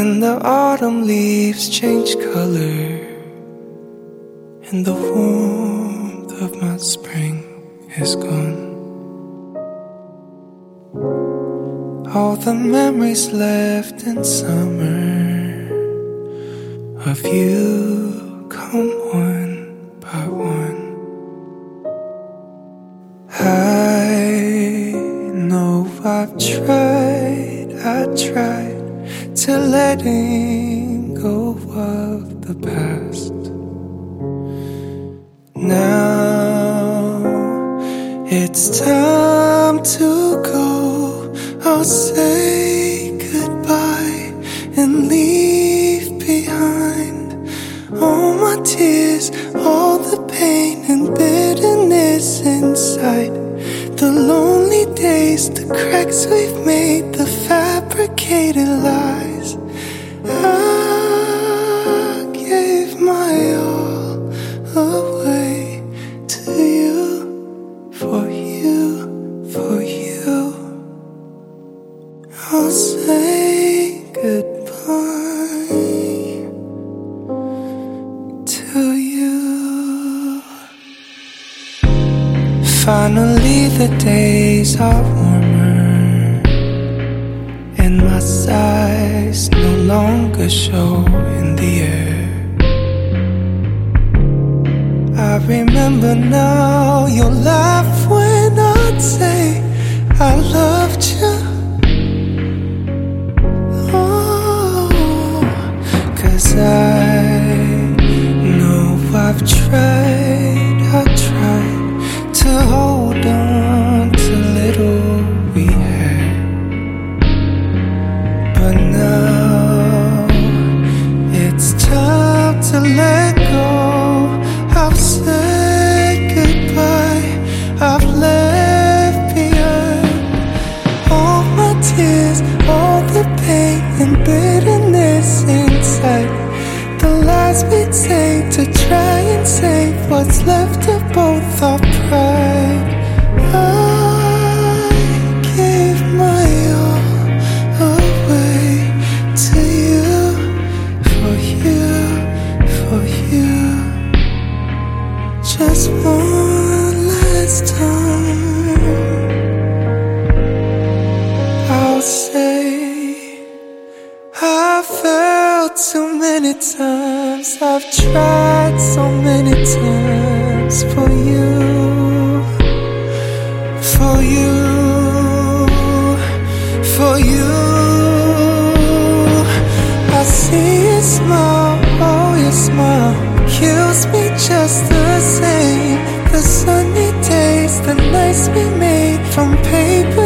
And the autumn leaves change color, and the warmth of my spring is gone. All the memories left in summer of you come one by one. I know I've tried to letting go of the past. Now it's time to go. I'll say goodbye and leave behind all my tears, all the pain and bitterness inside. The lonely days, the cracks we've made, the fabricated lies. I gave my all away to you, for you, for you. I'll say goodbye to you. Finally the days are warmer, and my sighs no longer show in the air. I remember now your laugh when I'd say I loved you. Oh, 'cause I know I've tried to hold on to little we had. But now it's time to let go. I've said goodbye, I've left behind all my tears, all the pain and bitterness inside. The lies we'd say to try and save what's left of both our pride. I gave my all away to you, for you, for you. Just one last time, I'll say I felt too many times, I've tried so many times for you, for you, for you. I see your smile, oh your smile kills me just the same. The sunny days, the nights we made from paper